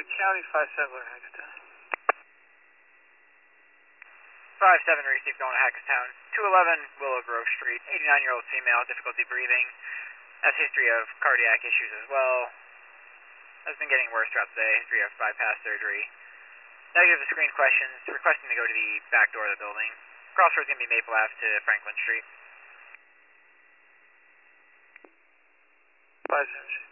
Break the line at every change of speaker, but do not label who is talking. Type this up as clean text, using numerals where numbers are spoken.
County, 5-7 Hackettstown.
5-7 received going to Hackettstown. 211 Willow Grove Street. 89-year-old female, difficulty breathing. Has history of cardiac issues as well. Has been getting worse throughout the day. History of bypass surgery. Negative to screen questions. Requesting to go to the back door of the building. Crossroads going to be Maple Ave to Franklin Street.
5-7.